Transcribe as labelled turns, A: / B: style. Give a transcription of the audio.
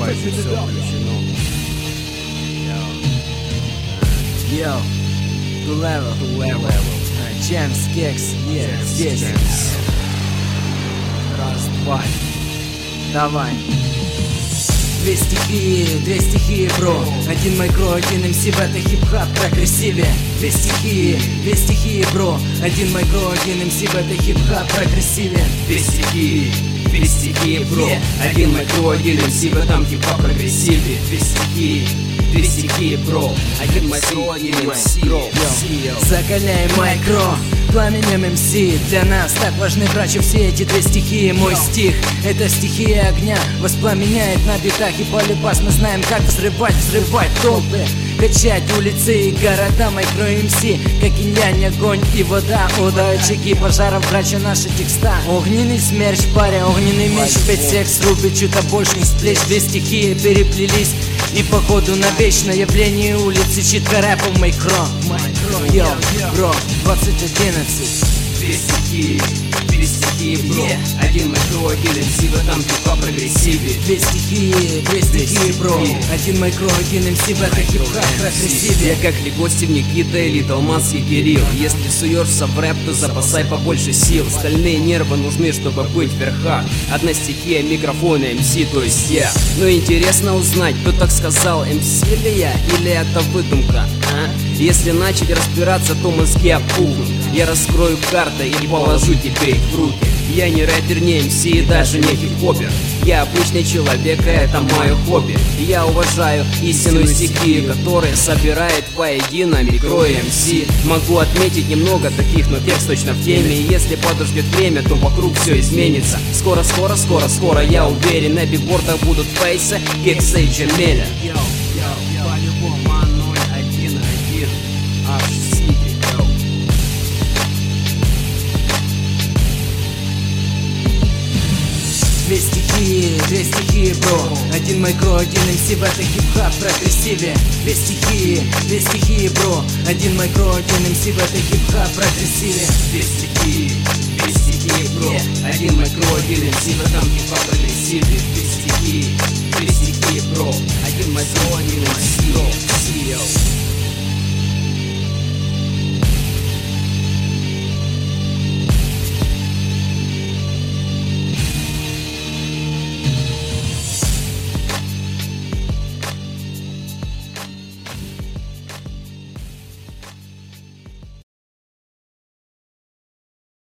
A: все включено.
B: Yo, to level. Джемс, Кекс, здесь. Раз, два. Давай. Две стихии, бро. Один майкро, один МС в этой хип-хап прогрессиве. Две стихии, бро. Один майкро, один МС в этой хип-хап прогрессиве.
A: Две стихии, бро. Один майкро, один МС в этом хип-хап прогрессиве. Две стихии, бро. Один майкро, один МС.
B: Закаляй майкро пламенем МС. Для нас так важны, братья, все эти две стихии. Мой стих — это стихия огня, воспламеняет на битах и полюбас. Мы знаем, как взрывать толпы, качать улицы и города. Майкро МС, как инь-янь, огонь и вода. Ода, очаги пожаров, братья, наши текста. Огненный смерч, паря, огненный меч. 5 секс рубит чудо-больше с плеч. Две стихии переплелись и походу на вечное явление улицы. Читка рэпа майкро. Йо, бро, 2011.
A: Две стихии, бро. Один майкро, один МС в этом хип-хап прогрессиве.
B: Две стихии, бро. Один майкро, один МС в этой хип-хап прогрессиве.
A: Я как Легостев Никита или Толмацкий Кирилл. Если суешься в рэп, то запасай побольше сил. Стальные нервы нужны, чтобы быть в верхах. Одна стихия, микрофон и МС, то есть я. Но интересно узнать, кто так сказал, МС ли я или это выдумка, а? Если начать разбираться, то мозги опухнут. Я раскрою карты и положу тебе их в руки. Я не рэпер, не МС и даже не хип-хопер. Я обычный человек, и это мое хобби. Я уважаю истинную стихию, которая собирает воедино микро и МС. Могу отметить немного таких, но текст точно в теме. И если подождет время, то вокруг все изменится. Скоро, я уверен, на бигбордах будут фейсы Кекса и Джемеля.
B: Две стихии, бро. Один майкро, один МС в этой хип-хап прогрессиве. Две стихии, бро. Один майкро, один МС в этой хип-хап прогрессиве.
A: Две стихии, бро. Один майкро, один МС в этом хип-хап прогрессиве. Две стихии, бро. Один майкро, один МС.